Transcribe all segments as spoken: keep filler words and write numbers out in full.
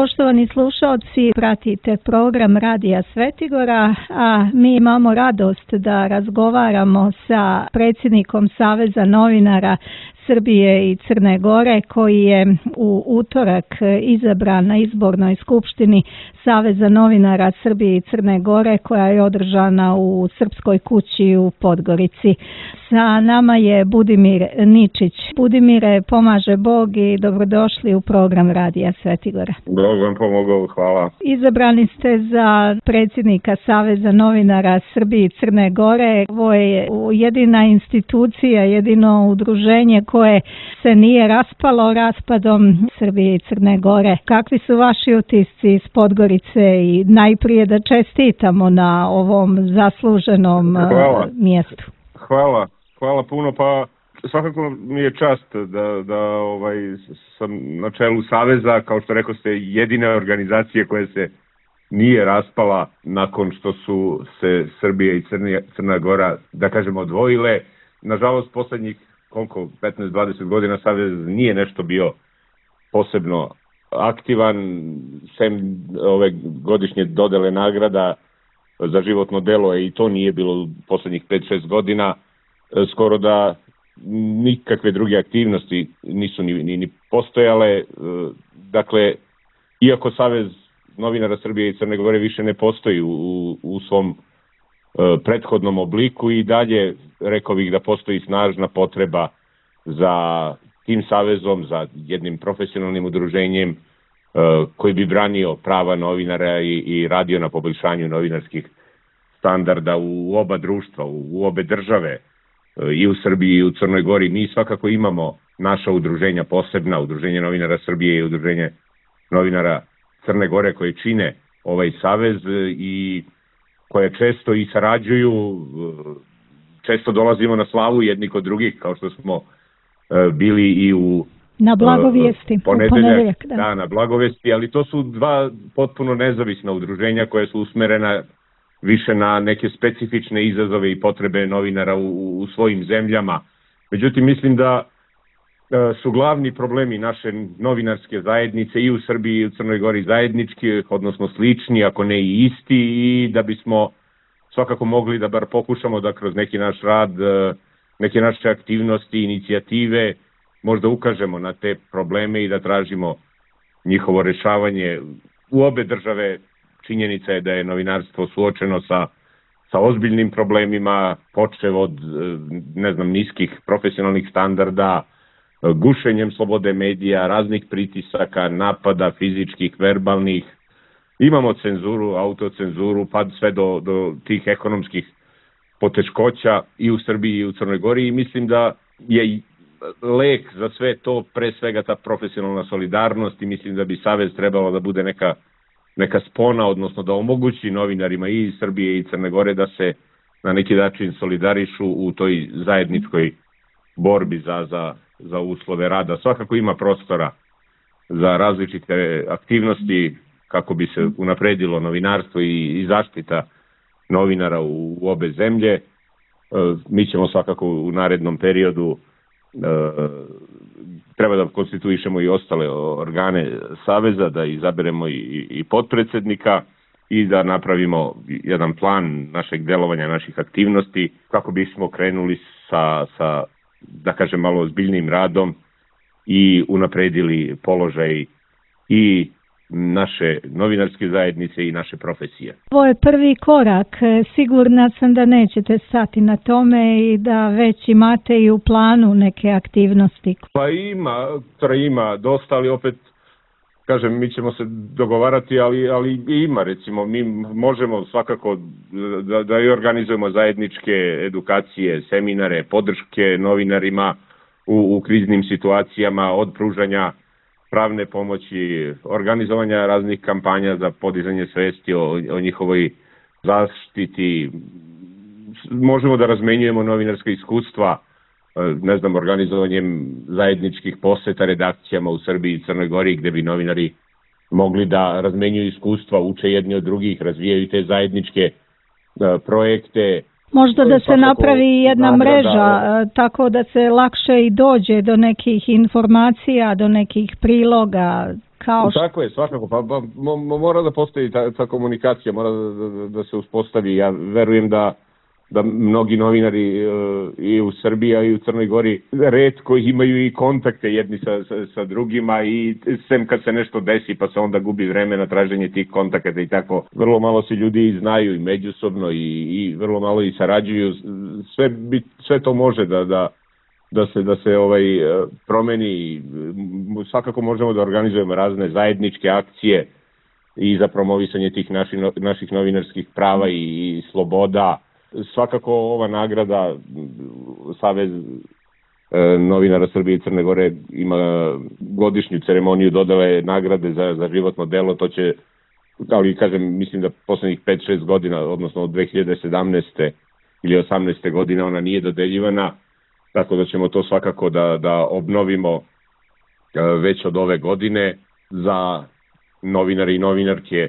Poštovani slušalci, pratite program Radija Svetigora, a mi imamo radost da razgovaramo sa predsjednikom Saveza novinara Srbije i Crne Gore, koji je u utorak izabran na izbornoj skupštini Saveza novinara Srbije i Crne Gore, koja je održana u Srpskoj kući u Podgorici. Sa nama je Budimir Ničić. Budimire, pomaže Bog i dobrodošli u program Radija Svetigora. Bog vam pomogao, hvala. Izabrani ste za predsjednika Saveza novinara Srbije i Crne Gore. Ovo je jedina institucija, jedino udruženje koje se nije raspalo raspadom Srbije i Crne Gore. Kakvi su vaši utisci iz Podgorice i najprije da čestitamo na ovom zasluženom hvala. mjestu? Hvala, hvala puno. Pa svakako mi je čast da, da ovaj, sam na čelu Saveza, kao što rekao ste, jedine organizacije koje se nije raspala nakon što su se Srbija i Crna, Crna Gora, da kažemo, odvojile. Nažalost, posljednjih koliko, petnaest dvadeset godina Savez nije nešto bio posebno aktivan, sem ove godišnje dodele nagrada za životno delo, i to nije bilo posljednjih pet šest godina, skoro da nikakve druge aktivnosti nisu ni, ni, ni postojale. Dakle, iako Savez novinara Srbije i Crne Gore više ne postoji u, u svom prethodnom obliku, i dalje rekao bih da postoji snažna potreba za tim savezom, za jednim profesionalnim udruženjem koji bi branio prava novinara i, i radio na poboljšanju novinarskih standarda u oba društva, u, u obe države, i u Srbiji i u Crnoj Gori. Mi svakako imamo naša udruženja posebna, udruženje novinara Srbije i udruženje novinara Crne Gore, koje čine ovaj savez i koje često i sarađuju, često dolazimo na slavu jedni kod drugih, kao što smo bili i u na Blagovijesti, ponedeljak, da. da, na Blagovijesti, ali to su dva potpuno nezavisna udruženja koje su usmerena više na neke specifične izazove i potrebe novinara u, u svojim zemljama. Međutim, mislim da su glavni problemi naše novinarske zajednice i u Srbiji i u Crnoj Gori zajednički, odnosno slični, ako ne i isti, i da bismo svakako mogli da bar pokušamo da kroz neki naš rad, neke naše aktivnosti, inicijative, možda ukažemo na te probleme i da tražimo njihovo rešavanje. U obe države činjenica je da je novinarstvo suočeno sa, sa ozbiljnim problemima, počev od, ne znam, niskih profesionalnih standarda, gušenjem slobode medija, raznih pritisaka, napada fizičkih, verbalnih. Imamo cenzuru, autocenzuru, pa sve do, do tih ekonomskih poteškoća i u Srbiji i u Crnoj Gori, i mislim da je lek za sve to pre svega ta profesionalna solidarnost, i mislim da bi Savez trebalo da bude neka, neka spona, odnosno da omogući novinarima i iz Srbije i Crne Gore da se na neki način solidarišu u toj zajedničkoj borbi za, za, za uslove rada. Svakako ima prostora za različite aktivnosti kako bi se unapredilo novinarstvo i, i zaštita novinara u, u obe zemlje. E, mi ćemo svakako u narednom periodu e, treba da konstituišemo i ostale organe Saveza, da izaberemo i, i potpredsednika i da napravimo jedan plan našeg delovanja, naših aktivnosti, kako bismo krenuli sa, sa da kažem, malo ozbiljnim radom i unapredili položaj i naše novinarske zajednice i naše profesije. Ovo je prvi korak. Sigurna sam da nećete stati na tome i da već imate i u planu neke aktivnosti. Pa ima, ima dosta, ali opet, kažem, mi ćemo se dogovarati, ali, ali ima, recimo, mi možemo svakako da, da i organizujemo zajedničke edukacije, seminare, podrške novinarima u, u kriznim situacijama, od pružanja pravne pomoći, organizovanja raznih kampanja za podizanje svesti o, o njihovoj zaštiti. Možemo da razmenjujemo novinarska iskustva, ne znam, organizovanjem zajedničkih poseta redakcijama u Srbiji i Crnoj Gori, gde bi novinari mogli da razmenjuju iskustva, uče jedni od drugih, razvijaju te zajedničke projekte. Možda da se napravi jedna mreža, tako da se lakše i dođe do nekih informacija, do nekih priloga, Kao što... Tako je, svakako, pa, pa mora da postoji ta, ta komunikacija, mora da, da, da se uspostavi. Ja verujem da da mnogi novinari uh, i u Srbiji i u Crnoj Gori retko imaju i kontakte jedni sa, sa, sa drugima i sem kad se nešto desi pa se onda gubi vreme na traženje tih kontakata i tako. Vrlo malo se ljudi znaju i međusobno i, i vrlo malo i sarađuju. Sve, sve to može da, da, da se, da se ovaj, promeni. Svakako možemo da organizujemo razne zajedničke akcije i za promovisanje tih naši, naših novinarskih prava i, i sloboda. Svakako ova nagrada Savez e, novinara Srbije i Crne Gore ima godišnju ceremoniju dodele nagrade za, za životno delo. To će, kao i kažem, mislim da poslednjih pet šest godina, odnosno od dve hiljade sedamnaeste ili osamnaeste godine ona nije dodeljivana, tako da ćemo to svakako da, da obnovimo e, već od ove godine za novinare i novinarke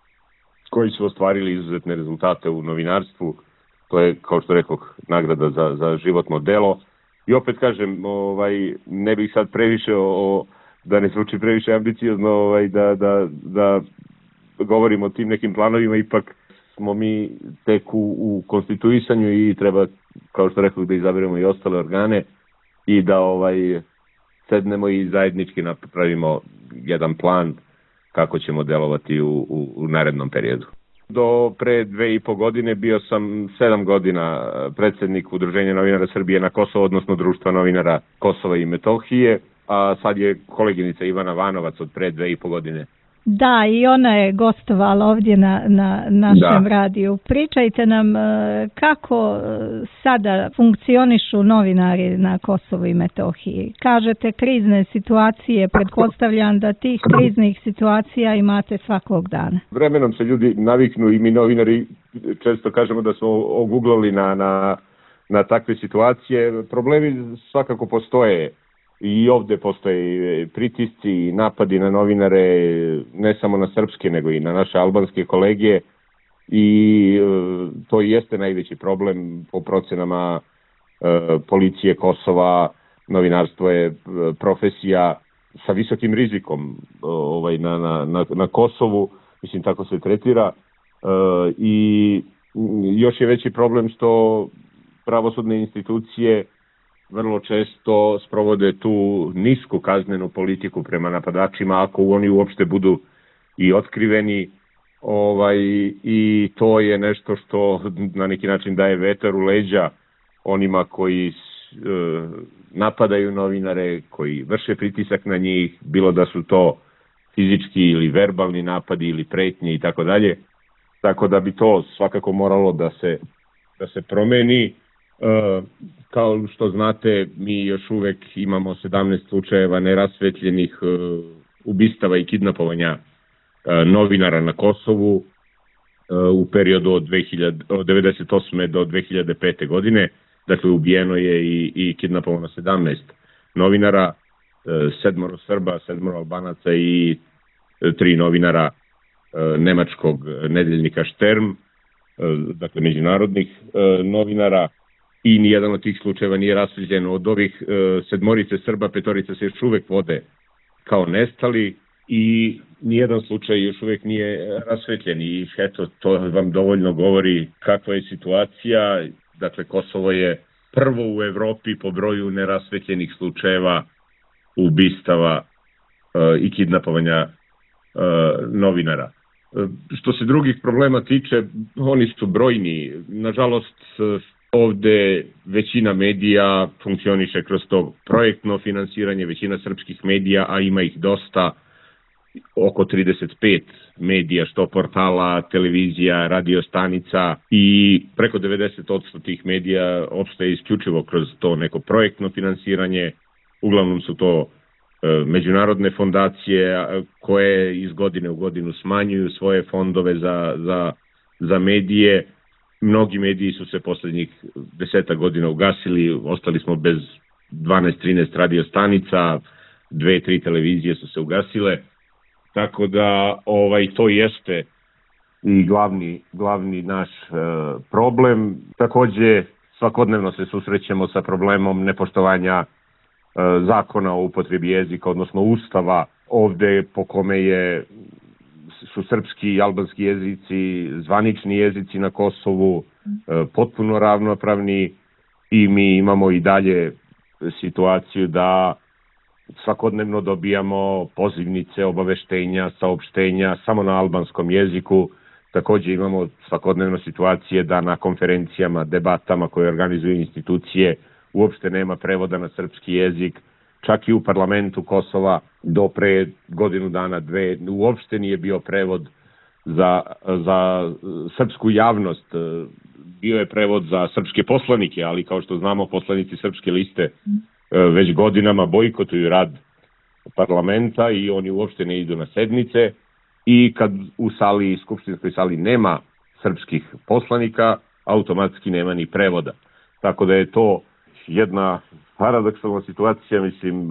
koji su ostvarili izuzetne rezultate u novinarstvu. To je, kao što rekoh, nagrada za, za životno delo. I opet kažem, ovaj, ne bih sad previše, o, da ne zvuči previše ambiciozno, ovaj, da, da, da govorimo o tim nekim planovima, ipak smo mi tek u, u konstituisanju i treba, kao što rekoh, da izaberemo i ostale organe i da ovaj, sednemo i zajednički napravimo jedan plan kako ćemo delovati u, u, u narednom periodu. Do pre dve i po godine bio sam sedam godina predsednik Udruženja novinara Srbije na Kosovo, odnosno Društva novinara Kosova i Metohije, a sad je koleginica Ivana Vanovac od pre dve i po godine. Da, i ona je gostovala ovdje na, na našem da. radiju. Pričajte nam kako sada funkcionišu novinari na Kosovu i Metohiji. Kažete krizne situacije, pretpostavljam da tih kriznih situacija imate svakog dana. Vremenom se ljudi naviknu i mi novinari često kažemo da smo oguglali na, na, na takve situacije. Problemi svakako postoje. I ovde postoje pritisci i napadi na novinare, ne samo na srpske, nego i na naše albanske kolege. I e, to jeste najveći problem po procenama e, policije Kosova. Novinarstvo je profesija sa visokim rizikom ovaj, na, na, na, na Kosovu. Mislim, tako se tretira. E, I još je veći problem što pravosudne institucije vrlo često sprovode tu nisku kaznenu politiku prema napadačima, ako oni uopšte budu i otkriveni, ovaj, i to je nešto što na neki način daje vetar u leđa onima koji e, napadaju novinare, koji vrše pritisak na njih, bilo da su to fizički ili verbalni napadi ili pretnje i tako dalje. Tako da bi to svakako moralo da se, da se promeni. Uh, kao što znate, mi još uvek imamo sedamnaest slučajeva nerasvetljenih uh, ubistava i kidnapovanja uh, novinara na Kosovu uh, u periodu od, od devedeset osme do dve hiljade pete godine. Dakle, ubijeno je i, i kidnapovano sedamnaest novinara, uh, sedmoro Srba, sedmoro Albanaca i uh, tri novinara uh, nemačkog nedeljnika Štern, uh, dakle međunarodnih uh, novinara. I nijedan od tih slučajeva nije rasvetljen. Od ovih e, sedmorice Srba, petorica se još uvek vode kao nestali i nijedan slučaj još uvek nije rasvetljen. I eto, to vam dovoljno govori kakva je situacija. Dakle, Kosovo je prvo u Evropi po broju nerasvetljenih slučajeva ubistava e, i kidnapovanja e, novinara. E, što se drugih problema tiče, oni su brojni. Nažalost, ovde većina medija funkcioniše kroz to projektno finansiranje, većina srpskih medija, a ima ih dosta, oko trideset pet medija, što portala, televizija, radio stanica, i preko devedeset posto tih medija opstaje isključivo kroz to neko projektno finansiranje. Uglavnom su to e, međunarodne fondacije koje iz godine u godinu smanjuju svoje fondove za, za, za medije. Mnogi mediji su se poslednjih deseta godina ugasili, ostali smo bez dvanaest trinaest radio stanica, dve tri televizije su se ugasile, tako da ovaj to jeste i glavni, glavni naš e, problem. Takođe, svakodnevno se susrećemo sa problemom nepoštovanja e, zakona o upotrebi jezika, odnosno ustava ovde po kome je, su srpski i albanski jezici, zvanični jezici na Kosovu, potpuno ravnopravni i mi imamo i dalje situaciju da svakodnevno dobijamo pozivnice, obaveštenja, saopštenja samo na albanskom jeziku. Takođe imamo svakodnevno situacije da na konferencijama, debatama koje organizuju institucije uopšte nema prevoda na srpski jezik. Čak i u parlamentu Kosova do pre godinu dana, dve, uopšte nije bio prevod za, za srpsku javnost. Bio je prevod za srpske poslanike, ali kao što znamo, poslanici Srpske liste već godinama bojkotuju rad parlamenta i oni uopšte ne idu na sednice. I kad u sali, skupštinskoj sali nema srpskih poslanika, automatski nema ni prevoda. Tako da je to jedna paradoksalna situacija, mislim,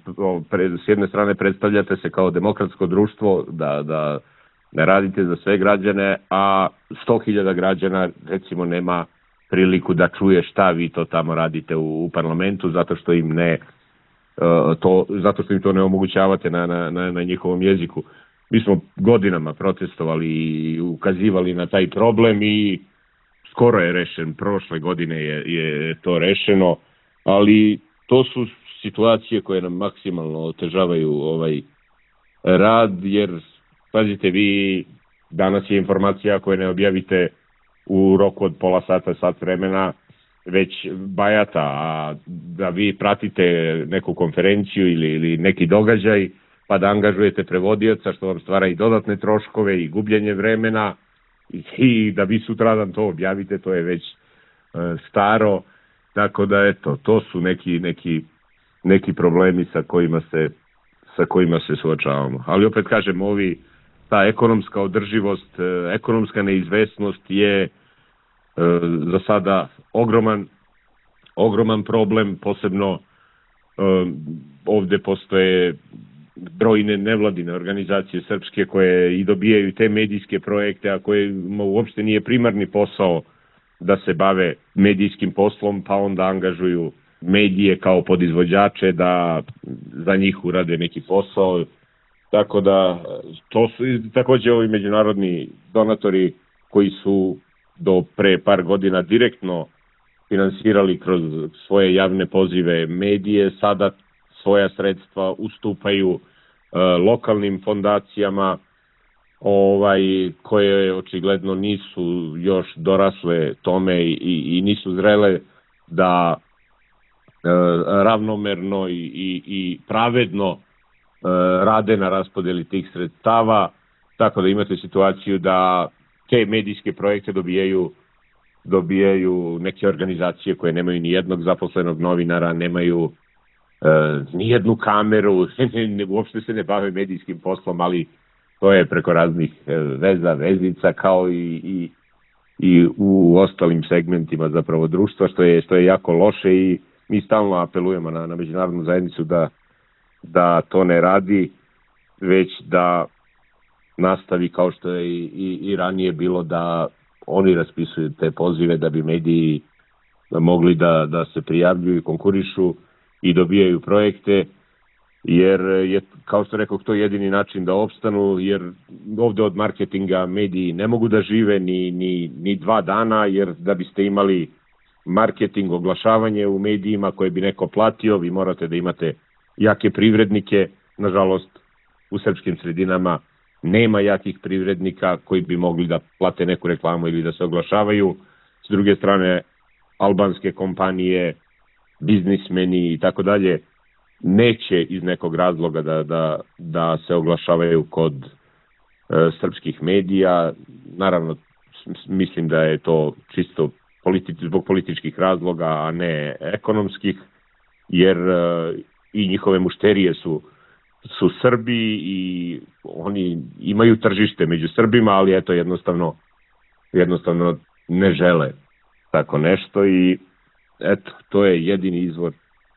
s jedne strane predstavljate se kao demokratsko društvo, da, da ne radite za sve građane, a sto hiljada građana recimo nema priliku da čuje šta vi to tamo radite u, u parlamentu, zato što im ne to, zato što im to ne omogućavate na, na, na, na njihovom jeziku. Mi smo godinama protestovali i ukazivali na taj problem i skoro je rešen, prošle godine je, je to rešeno, ali to su situacije koje nam maksimalno otežavaju ovaj rad, jer pazite, vi danas je informacija koju ne objavite u roku od pola sata, sat vremena, već bajata, a da vi pratite neku konferenciju ili, ili neki događaj, pa da angažujete prevodioca, što vam stvara i dodatne troškove i gubljenje vremena, i, i da vi sutradan to objavite, to je već e, staro, tako da eto, to su neki, neki, neki problemi sa kojima se, sa kojima se suočavamo. Ali opet kažem, ovi, ta ekonomska održivost, e, ekonomska neizvesnost je e, za sada ogroman, ogroman problem, posebno e, ovde postoje brojne nevladine organizacije srpske koje i dobijaju te medijske projekte, a koje uopšte nije primarni posao da se bave medijskim poslom, pa onda angažuju medije kao podizvođače da za njih urade neki posao. Tako da to su takođe ovi međunarodni donatori koji su do pre par godina direktno finansirali kroz svoje javne pozive medije, sada svoja sredstva ustupaju uh, lokalnim fondacijama ovaj, koje očigledno nisu još dorasle tome i, i nisu zrele da uh, ravnomerno i, i, i pravedno uh, rade na raspodeli tih sredstava, tako da imate situaciju da te medijske projekte dobijaju dobijaju neke organizacije koje nemaju ni jednog zaposlenog novinara, nemaju e, ni jednu kameru, ne, ne, uopšte se ne bave medijskim poslom, ali to je preko raznih e, veza, vezica, kao i, i, i u ostalim segmentima zapravo društva, što je, što je jako loše i mi stalno apelujemo na, na međunarodnu zajednicu da, da to ne radi, već da nastavi kao što je i, i, i ranije bilo, da oni raspisuju te pozive da bi mediji mogli da, da se prijavljuju i konkurišu i dobijaju projekte, jer je, kao što rekao, to jedini način da opstanu, jer ovde od marketinga mediji ne mogu da žive ni, ni, ni dva dana, jer da biste imali marketing, oglašavanje u medijima koje bi neko platio, vi morate da imate jake privrednike. Nažalost, u srpskim sredinama nema jakih privrednika koji bi mogli da plate neku reklamu ili da se oglašavaju. S druge strane, albanske kompanije, biznismeni i tako dalje neće iz nekog razloga da, da, da se oglašavaju kod e, srpskih medija. Naravno, mislim da je to čisto politi zbog političkih razloga, a ne ekonomskih, jer e, i njihove mušterije su su Srbi i oni imaju tržište među Srbima, ali eto jednostavno jednostavno ne žele tako nešto i eto, to je jedini izvor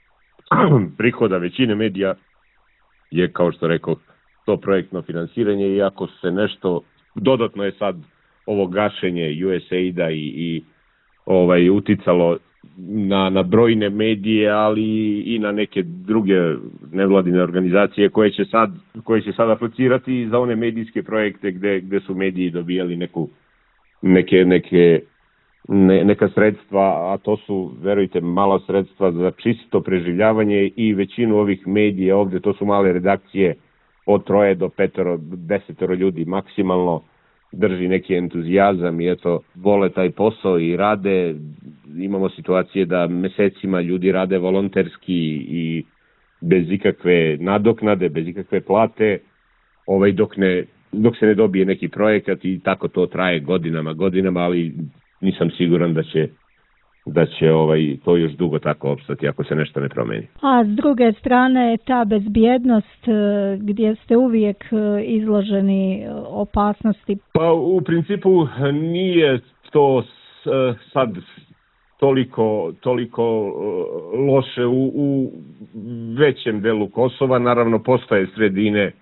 prihoda većine medija je, kao što rekao, to projektno finansiranje, i ako se nešto dodatno je sad ovo gašenje U S A I D-a i, i ovaj uticalo na, na brojne medije, ali i na neke druge nevladine organizacije koje će sad koje će sad aplicirati za one medijske projekte gde, gde su mediji dobijali neku neke neke ne, neka sredstva, a to su, verujte, mala sredstva za čisto preživljavanje i većinu ovih medija ovde, to su male redakcije od troje do petero, desetero ljudi maksimalno, drži neki entuzijazam i eto, vole taj posao i rade. Imamo situacije da mesecima ljudi rade volonterski i bez ikakve nadoknade, bez ikakve plate, ovaj, dok, ne, dok se ne dobije neki projekat i tako to traje godinama, godinama, ali nisam siguran da će da će ovaj to još dugo tako opstati ako se nešto ne promeni. A s druge strane ta bezbjednost gdje ste uvijek izloženi opasnosti? Pa u principu nije to sad toliko, toliko loše u, u većem delu Kosova. Naravno postoje sredine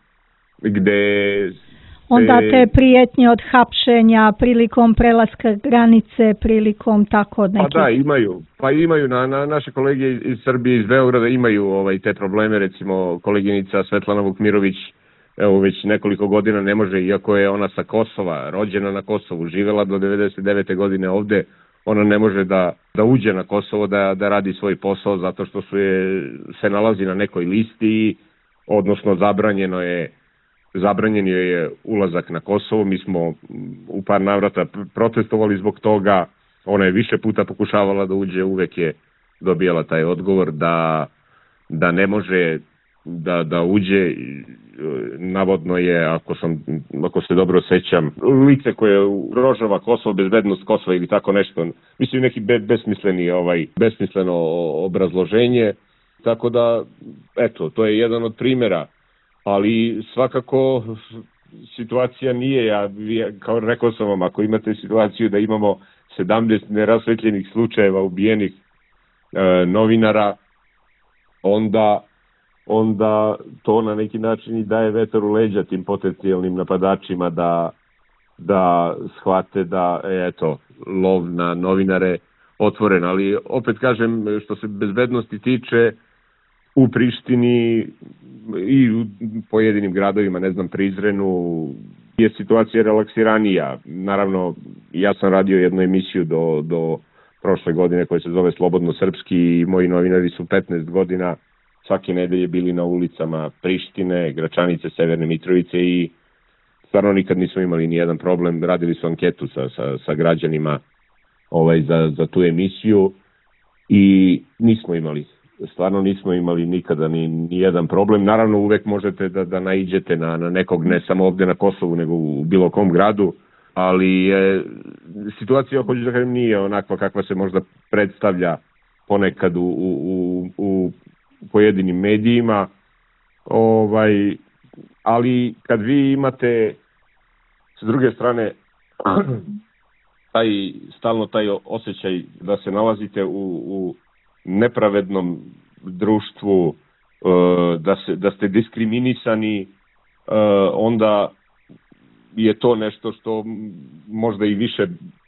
gde onda te prijetnje od hapšenja prilikom prelaska granice, prilikom tako nekih... Pa da, imaju. Pa imaju, na, na naše kolege iz Srbije, iz Beograda imaju ovaj, te probleme, recimo koleginica Svetlana Vukmirović, evo već nekoliko godina ne može, iako je ona sa Kosova, rođena na Kosovu, živela do devedeset devete godine ovde, ona ne može da, da uđe na Kosovo, da, da radi svoj posao, zato što su je, se nalazi na nekoj listi, odnosno zabranjeno je Zabranjen je ulazak na Kosovo, mi smo u par navrata protestovali zbog toga, ona je više puta pokušavala da uđe, uvek je dobijala taj odgovor da, da ne može da, da uđe, navodno je, ako, sam, ako se dobro sećam, lice koje ugrožava Kosovo, bezbednost Kosova ili tako nešto, mislim neki be, besmisleni, ovaj, besmisleno obrazloženje, tako da, eto, to je jedan od primjera. Ali svakako situacija nije, ja, kao rekao sam vam, ako imate situaciju da imamo sedamnaest nerasvetljenih slučajeva ubijenih e, novinara, onda, onda to na neki način i daje vetar u leđa tim potencijalnim napadačima da, da shvate da je eto, lov na novinare otvoren. Ali opet kažem, što se bezbednosti tiče, u Prištini i u pojedinim gradovima, ne znam, Prizrenu, je situacija relaksiranija. Naravno, ja sam radio jednu emisiju do, do prošle godine koja se zove Slobodno srpski i moji novinari su petnaest godina svake nedelje bili na ulicama Prištine, Gračanice, Severne Mitrovice i stvarno nikad nismo imali ni jedan problem. Radili su anketu sa, sa, sa građanima ovaj, za, za tu emisiju i nismo imali stvarno nismo imali nikada ni, ni jedan problem. Naravno, uvek možete da, da naiđete na, na nekog, ne samo ovde na Kosovu, nego u bilo kom gradu, ali je, situacija, hoću da kažem, nije onakva kakva se možda predstavlja ponekad u, u, u pojedinim medijima, ovaj, ali kad vi imate s druge strane taj, stalno taj osjećaj da se nalazite u, u nepravednom društvu, da, se, da ste diskriminisani, onda je to nešto što možda i više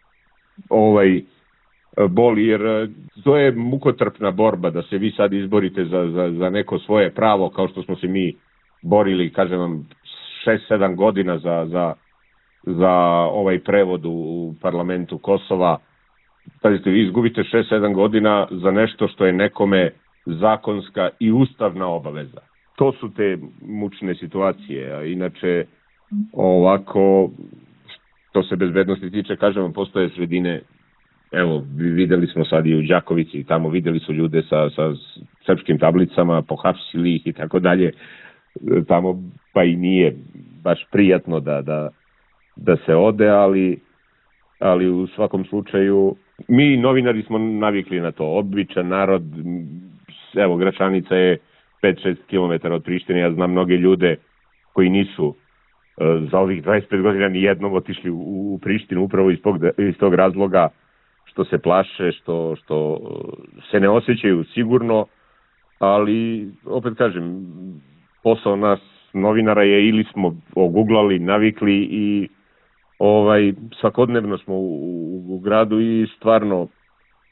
ovaj boli, jer to je mukotrpna borba da se vi sad izborite za, za, za neko svoje pravo, kao što smo se mi borili, kažem vam, šest sedam godina za, za, za ovaj prevod u parlamentu Kosova. Pazite, vi izgubite šest sedam godina za nešto što je nekome zakonska i ustavna obaveza. To su te mučne situacije, a inače ovako, što se bezbednosti tiče, kažem vam, postoje sredine, evo, videli smo sad i u Đakovici, tamo videli su ljude sa, sa srpskim tablicama, pohapsili ih i tako dalje, tamo pa i nije baš prijatno da, da, da se ode, ali, ali u svakom slučaju mi novinari smo navikli na to, običan narod, evo, Gračanica je pet šest kilometara od Prištine, ja znam mnoge ljude koji nisu za ovih dvadeset pet godina ni jednom otišli u, u Prištinu upravo iz tog, iz tog razloga što se plaše, što, što se ne osjećaju sigurno, ali opet kažem, posao nas novinara je ili smo oguglali, navikli i ovaj svakodnevno smo u, u, u gradu i stvarno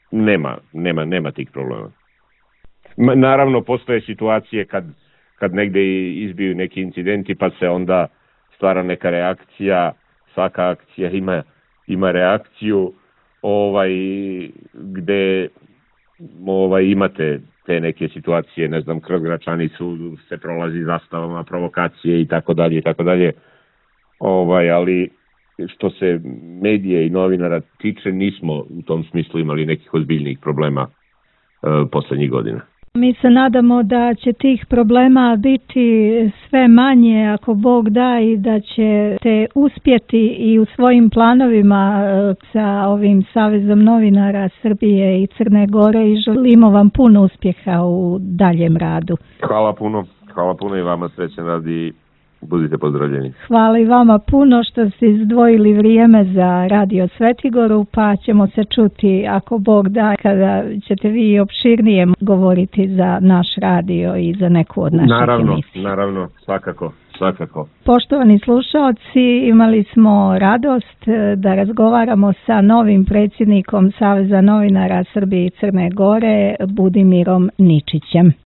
nema, nema, nema tih problema. Naravno, postoje situacije kad, kad negde izbiju neki incidenti, pa se onda stvara neka reakcija, svaka akcija ima, ima reakciju, ovaj, gde ovaj, imate te neke situacije, ne znam, kroz Gračanicu se prolazi zastavama, provokacije i tako dalje i tako dalje. Ovaj, ali što se medije i novinara tiče, nismo u tom smislu imali nekih ozbiljnih problema e, poslednjih godina. Mi se nadamo da će tih problema biti sve manje ako Bog da i da ćete uspjeti i u svojim planovima sa ovim Savezom novinara Srbije i Crne Gore i želimo vam puno uspjeha u daljem radu. Hvala puno, hvala puno i vama, srećan rad i budite pozdravljeni. Hvala i vama puno što ste izdvojili vrijeme za Radio Svetigoru, pa ćemo se čuti ako Bog da kada ćete vi opširnije govoriti za naš radio i za neku od naših naravno, emisija. Naravno, svakako, svakako. Poštovani slušaoci, imali smo radost da razgovaramo sa novim predsjednikom Saveza novinara Srbije i Crne Gore, Budimirom Ničićem.